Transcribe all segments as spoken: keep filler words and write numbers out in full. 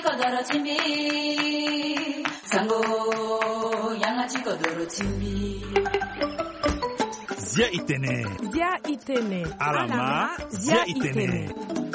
kodoro chimbi sango yangachi kodoro chimbi Zia itene Zia itene Alama Zia itene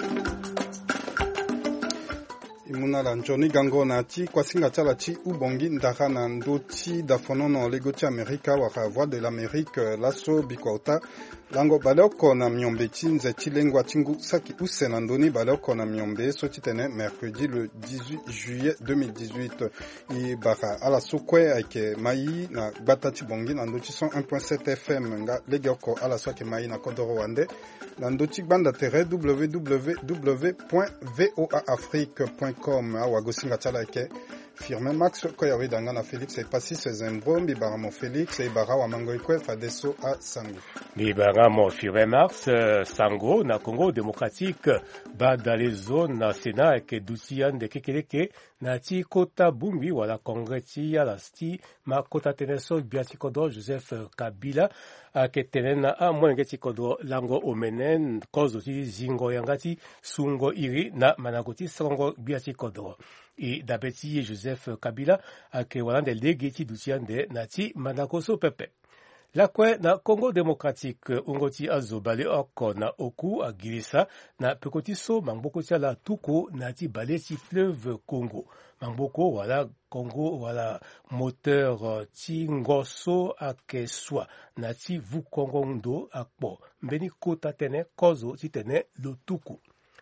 Imuna la njoni gango na ti kwa singa tala ti ubongi ndaka na ndoti da fonono legoti Amerika waka voix de l'Amérique laso bikwauta lango baloko na miombe ti nze ti lengua tingu saki use na ndoni baloko na miombe so ti tene mercredi le dix-huit juillet deux mille dix-huit i baka ala so kue ayeke mai na gbata ti bongi na ndoti cent un point sept F M nga lege oko ala so ayeke mai na kodro wande na ndoti gbanda tere w w w point voa afrique point com awa go singa ti ala yeke firme max ko yawe danga na Félix e pasi se zembro mbibara mo Félix e bara wa mango ikwe fadeso a sango mbibara mo firme max uh, sango na Congo démocratique ba dans les zones na Sénat ke dusian de kekeleke na ti kota bumbi wala congrès ti ya la sti ma kota teneso biati kodo Joseph Kabila ke tenena a mwenge ti kodo lango omenen kozo ti zingo yangati sungo iri na managoti songo biati kodo i dabeti Joseph Kabila ke walande legi ti dusiande na ti manakoso pepe la kue na Congo démocratique ungoti azobale oko na oku agirisa na pekoti so mangboko ti ala tuku na ti bale ti fleuve Congo mangboko wala Congo wala moteur ti ngoso ake swa na ti vu Congo ndo akpo mbeni kota tene kozo ti tene lo tuku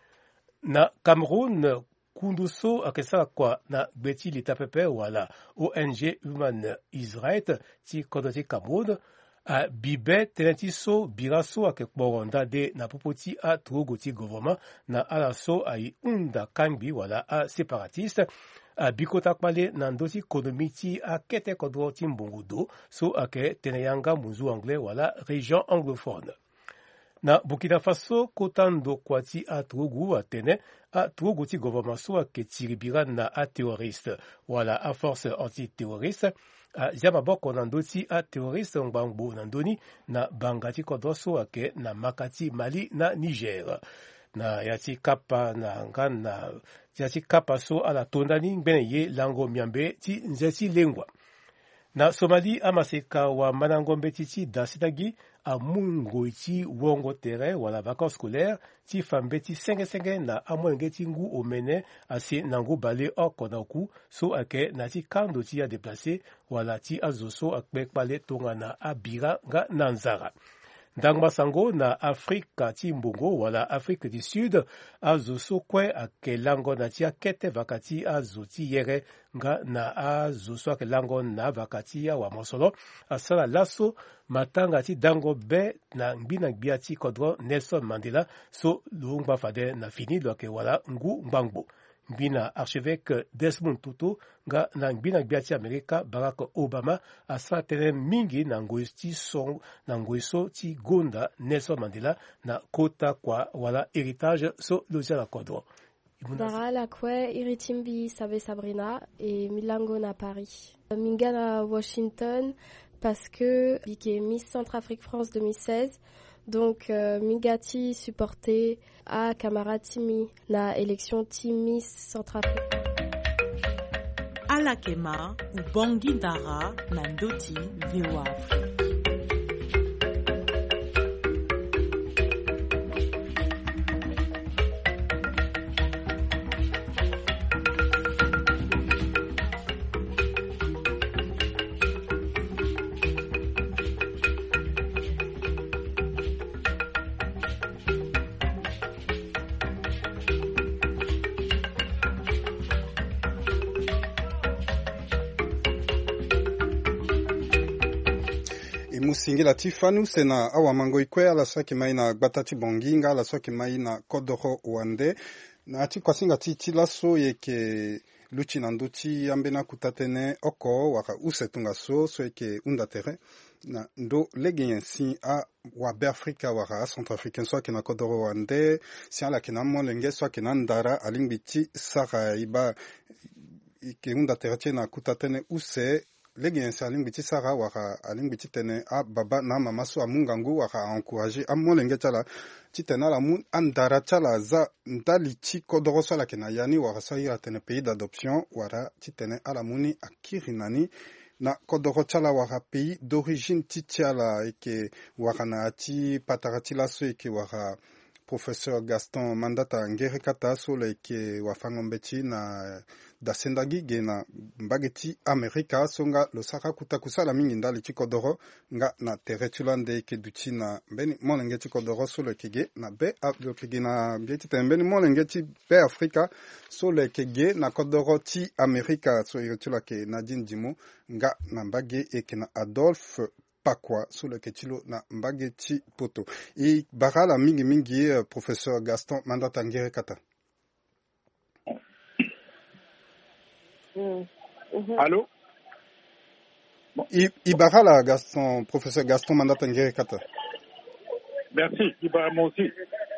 na Cameroun kunduso akesala kwa na gbeti lita pepe wala O N G Human Israel ti kodo ti Cameroun a bibe teneti so biraso ake kporonda de na popoti a trogo ti gouvernement na ala so ai unda kambi wala a separatiste a bikota kpale na ndoti konomi ti a kete kodro ti mbongo do so ake tene yanga munzu anglais wala région anglophone. Na Burkina Faso kota ndo kwa ti a trogu atene a trogu ti gouvernement so ake tiribira na a terroriste wala a force anti-terroriste a jama boko na ndoti a terroriste ngbangbo na ndoni na banga ti kodro so ake na makati Mali na Niger na ya ti kapa na nga na ya ti kapa so ala tondani ngbene ye lango miambe ti nze ti lengua na Somali amaseka wa manangombe ti ti dasidagi a mungo ti wongo tere wala vacances scolaires ti fambe ti senge-senge na amwenge ti ngu omene asi na ngu bale oko na oku so ake na ti kando ti a déplacé wala ti azo so akpe kpale tongana abira nga na nzara ndangba sango na Afrika ti mbongo wala Afrique du Sud azo so kue ake lango na ti akete vakati azo ti yere nga na azo so ake lango na vakati ya wa mosolo asala laso matanga ti dango be na ngbina gbia ti kodro Nelson Mandela so lo ngba fade na fini lo ake wala ngu ngbangbo ngbina archevêque Desmond Tutu nga na ngbina gbia ti Amerika Barack Obama asala tene mingi na ngoi ti son na ngoi so ti gonda Nelson Mandela na kota kwa wala héritage so lo tia la kodro. Dara la kwe iritimbi sabe Sabrina et Milango na Paris. Mingana Washington parce que bike Miss Centrafrique France deux mille seize. Donc euh, Mingati supporté à camarade Timi na élection Timi Centrafrique. Alakema ou Bongi Dara na ndoti V O A Afrique. Musingila ti fanu se na awa mango ikwe ala so yeke mai na gbata ti bongi nga ala so yeke mai na kodro wande na ti kuasinga ti ti laso yeke luchi na ndö ti ambeni akuta tënë oko waka use tunga so so yeke hunda tere na ndö lege nyen si awabe afrika waka acentrafricain so ayeke na kodro wande si ala yeke na molenge so ayeke na ndara alingbi ti sara e ba yeke hunda tere ti e na akuta tënë use legi yensa alingi ti sara waka alingi ti tene a baba na mama so amungangu waka encourager amolenge chala ti tene ala mun andara chala za ndali ti kodoro so ala kena yani waka so ira tene pays d'adoption wara ti tene ala muni akiri nani na kodoro chala waka pays d'origine ti ti ala eke waka na ti patara ti laso eke waka Professeur Gaston Mandata Ngere Kata so le ke wafangombechi na dasendagi ge na mbageti Amerika songa lo saka kuta kusala mingi ndali chikodoro nga na teretulande ke duchi na beni molenge chikodoro so le kege na be lo kege na bieti tembeni molenge chi be Afrika so le kege na kodoro ti Amerika so iretula ke Nadine Dimo nga na mbage e ke na Adolphe Pakwa sur le ketilo na mbageti poto et barala mingi mingi uh, professeur Gaston Mandata Ngere Kata. Mm. Mm-hmm. Allô? Bon. I, Ibarala Gaston professeur Gaston Mandata Ngere Kata. Merci, Ibarala moi aussi.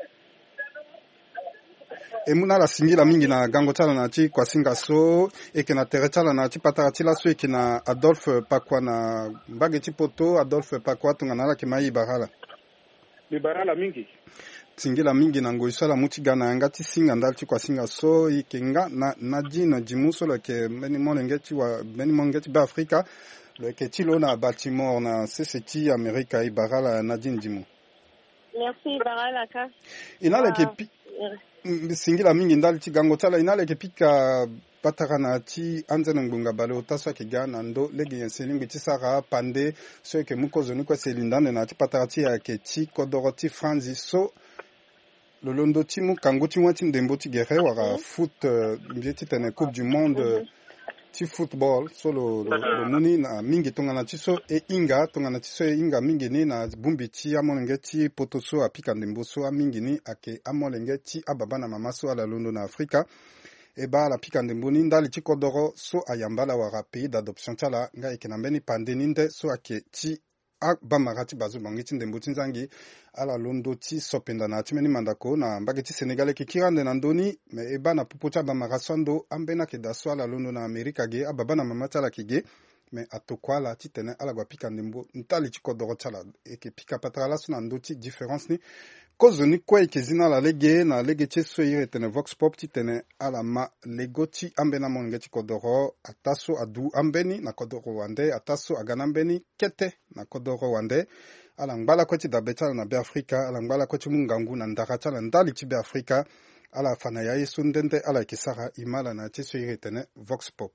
E muna la singi la mingi na gango chala na chi kwa singa so e ke na tere chala na chi patara chi la so e ke na Adolphe Pakwa na mbage chi poto Adolphe Pakwa tunga na la ke mai Ibarala. Ibarala mingi. Singi la mingi na ngoi sala muti gana nga ti singa ndal chi kwa singa so e ke nga na Nadine Dimo so le ke meni monenge chi wa meni monenge chi ba Afrika le ke chi lo na Baltimore na C C T Amerika Ibarala Nadine Dimo. Merci Ibarala ka. Ina le ke pi singila mingi ndali ti gango tala ina leke pika pataka na ti anzana ngunga bale otaswa ke gana ndo lege yenselingi ti sara pande so ke mukozo ni kwa selindane na ti pataka ti ya ke ti kodoro ti franzi so lolondo ti mukango ti wati ndembo ti gere wara foot mbie ti tene coupe du monde ti football so lo, lo, lo muni na mingi tongana ti so e inga tongana ti so e inga mingi ni na bumbi ti amolenge ti poto so apika ndembo so amingi ni ake amolenge ti ababa na mama so ala londo na Afrika e ba ala pika ndembo ni ndali ti kodoro so ayambala wara pays d'adoption ti ala nga yeke na mbeni pande ni nde so ake ti abamara ti bazo bangi ti ndembo ti nzangi ala londo ti sopenda na ti meni mandako na mbage ti Sénégal yeke kirande na ndöni me e ba na pupu ti abamara so ando ambeni ayeke daso ala londo na Amerika ge ababa na mama ti ala yeke ge me atoko ala ti tene ala gue apika ndembo ntali ti kodoro ti ala yeke pika patara laso na ndö ti différence ni kozo ni kue yeke zi na ala lege na lege ti so iri tene vox pop ti tene ala ma lego ti ambeni amolenge ti kodoro ata so adu ambeni na kodoro wande ata so aga na ambeni kete na kodoro wande ala ngbala kue ti dabe ti ala na be Afrika ala ngbala kue ti mungangu na ndara ti ala ndali ti be Afrika ala fana ya ye so ndende ala yeke sara ima ala na ti so iri tene vox pop.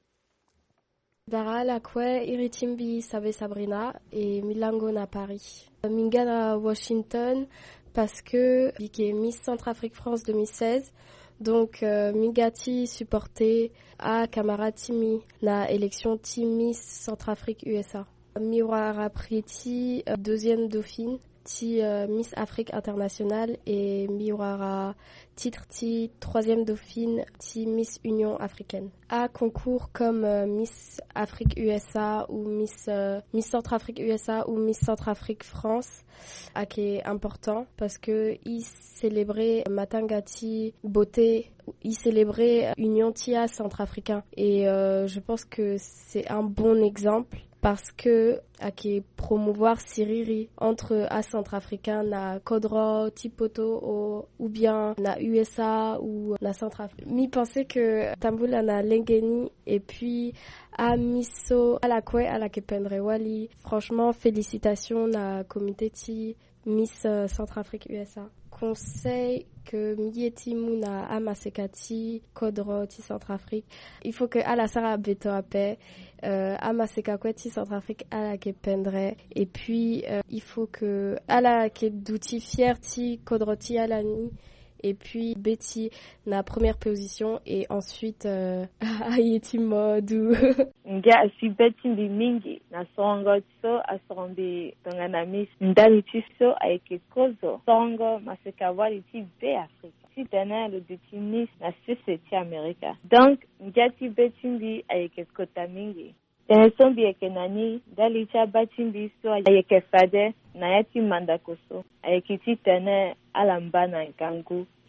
Barala kwe iritimbi sabe Sabrina et Milango na Paris. Mingana Washington parce que bike Miss Centrafrique France deux mille seize. Donc euh, Mingati supporté à camarade Timi na élection ti Miss Centrafrique U S A. Miwara Priti euh, deuxième dauphine ti euh, Miss Afrique internationale et Miwara titre ti troisième dauphine ti Miss Union africaine. À concours comme euh, Miss Afrique U S A ou Miss euh, Miss Centrafrique U S A ou Miss Centrafrique France, à qui est important parce que il célébrait Matangati beauté, il célébrait Union Tia centrafricain et euh, je pense que c'est un bon exemple. Parce que à qui promouvoir Siriri entre à centrafricain na Kodro, Tipoto ou bien na U S A ou na Centrafrique. Mi pensais que Tamboula na Lengeni et puis à Miso à la Kwe à la Kependre Wali. Franchement félicitations na comité ti Miss Centrafrique U S A. Conseil que Mieti Muna Amasekati Kodro ti Centrafrique. Il faut que à la Sara Beto Ape euh, Amaseka Kweti Centrafrique à la Kependre et puis euh, il faut que à la Kedouti Fierti Kodro ti Alani et puis Betty na première position et ensuite euh, Ayeti Modu. Nga si Betty ndi mingi na songo so asombe tongana miss ndali tiso aike kozo songo maseka wali ti be Afrika si tena le détinis na C C T Amerika donc ngati Betty ndi aike kota mingi tena sombi yake nani dali cha Betty ndi so aike fade na yati mandakoso aike ti tena alamba na gangu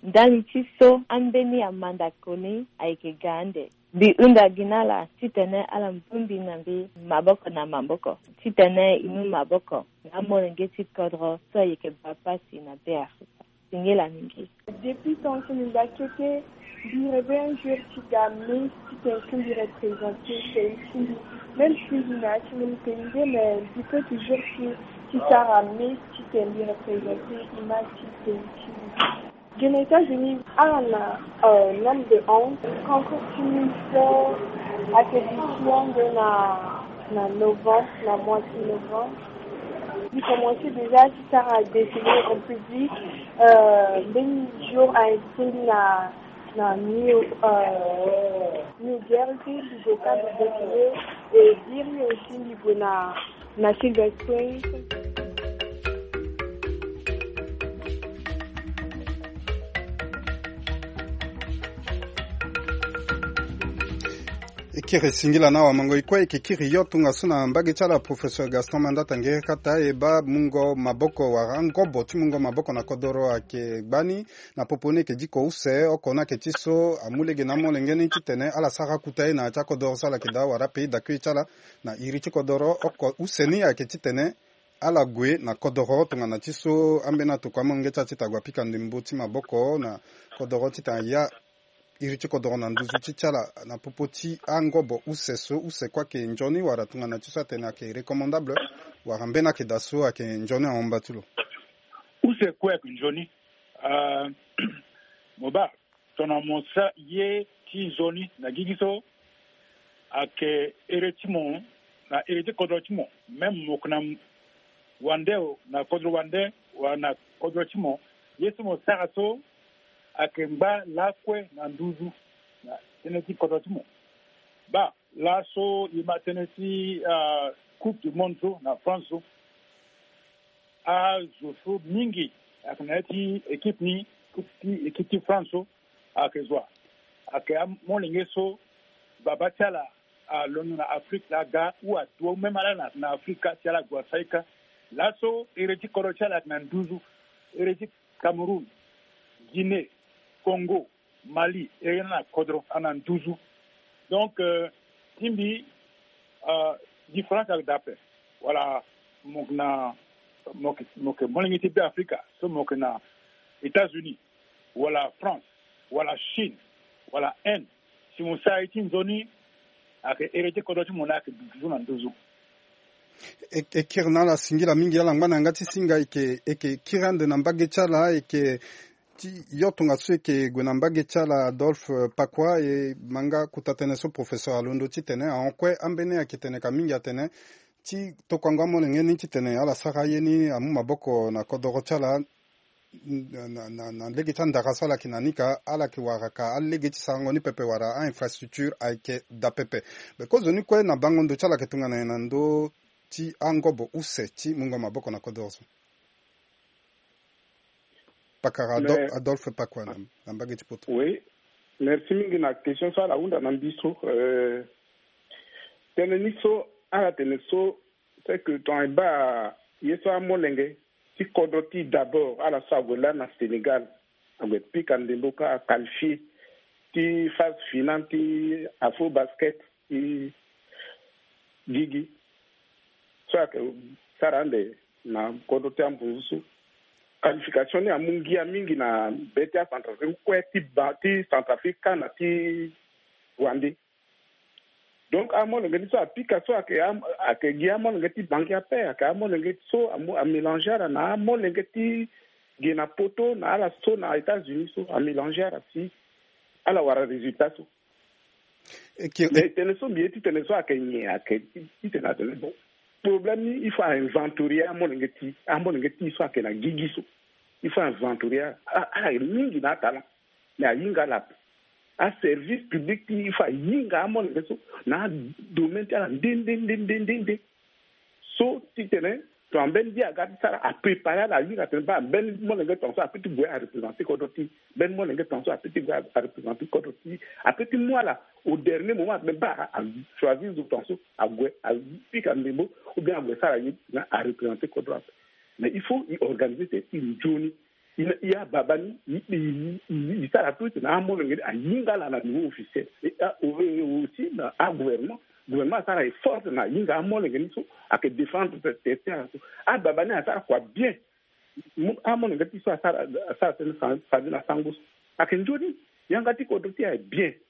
ndani tiso ambeni amanda koni aike gande bi unda ginala titene ala mbumbi nambi maboko na maboko titene inu maboko amone ngeti kodro so yeke bapasi na terre singela mingi depuis ton chemin côté du rêve un jour tu gamé tu t'es qui représenter c'est ici même si je n'ai pas le pays mais du coup toujours tu tu t'as ramené tu t'es lui représenter image tu t'es qui aux États-Unis, à la euh, nombre de onze, quand continue à télévision de la, la novembre, la moitié novembre, il commençait déjà à définir en public, euh, même jour a été la, la New, euh, New Jersey, du État de définir, et dire aussi niveau na, na Silver Spring. Ekiri singila na wa mango ikwe ikikiri yotu nga suna mbagi chala Professor Gaston Mandata ngere kata eba mungo maboko wa ngobo ti mungo maboko na kodoro ake gbani na popone ke jiko use okona ke tiso amulege na molenge ni titene ala saka kutai na cha kodoro sala kida wara pe da kwi chala na iri ti kodoro oko useni ake titene ala gwe na kodoro tunga na tiso ambena to kwa monge cha titagwa pika ndimbo ti maboko na kodoro tita ya irichi kodoro na nduzu chichala na popoti angobo useso use kwa ke njoni wara tunga na chisa tena ke recommandable wara mbena ke daso ake njoni a ombatulo use kwa ke njoni uh, moba tona monsa ye ti zoni na gigiso ake eretimo na ereti kodoro timo mem mokna wande na kodoro wande wana kodoro timo yesu mo saraso akemba lakwe na nduzu na teneti kodotimo ba laso ima teneti uh, coupe du monde na France a jofu mingi akanati équipe ni coupe équipe France akezwa akaya molengeso baba tala a l'onu na Afrique la ga ou a to même ala na Afrika tala gwa saika laso ereti kodotala na nduzu ereti Cameroun Guinée Congo, Mali, et il y en a Kodro, en a douze. Donc, euh, Timbi, euh, différence avec d'après. Voilà, mon na, mon mon équipe d'Afrique, ce mon na États-Unis, voilà France, voilà Chine, voilà Inde. Si mon ça est une zone, avec hérité Kodro, mon a que douze en douze. E kirna la singila mingi la ngana ngati singa ike eke kirande na mbage chala eke ti yotunga sweke gwenambage chala Adolphe Pakwa e manga kutatene so professeur Alondo titene ankwe ambene akitene kamingi atene ti tokwanga molenge ni titene ala saka yeni amu maboko na kodoro chala na na na legi tanda kasala kinanika ala kiwaraka alegi tisango ni pepe wara a infrastructure aike da pepe because ni kwe na bangondo chala ketunga na nando ti angobo use ti mungo maboko na kodoro Pakara Mais, Adolphe Pakwa na mbage chipoto. Oui. Merci mingi na question ça la unda na biso euh teneniso ala teneso c'est que ton ba yeso amolenge ti kodoti d'abord ala sagola na Sénégal avec pikandemboka qualifié ti phase finale ti afro basket ti gigi ça que ça rende na kodoti ambusu qualification ya mungi ya mingi na betia Centrafrique kwa ti bati Centrafrique na ti Rwanda donc amo le so apika so ake ake giamo le ti banki ape ake amo le so amo a mélanger na amo le ti gina poto na ala so na États-Unis so a mélanger si ala wara résultat so et qui teneso bieti teneso ake ni ake ti tena tena bon problème il faut inventorier amo le ti amo le ti so ake na gigiso il faut inventorier ah ah mingi na tala na yinga la a service public il faut yinga amo le so na domaine ta din din din din din so ti tene to amben dia ga sara a préparer la yinga te ba ben mo le ton so a petit boy a représenter kodoti ben mo le ton so a petit boy a représenter kodoti a petit moi là au dernier moment mais ba a choisir du ton so a boy a pika ndebo ou bien a sara yinga a représenter kodoti mais il faut y organiser une journée il y a babani il sera tout na mo ngir a yinga la na niveau officiel et aussi na a gouvernement gouvernement ça est fort na yinga mo ngir so a que défendre cette terre a babani a ça quoi bien a mo ngir so ça ça ça na sangus a que njoni yanga ti ko do ti bien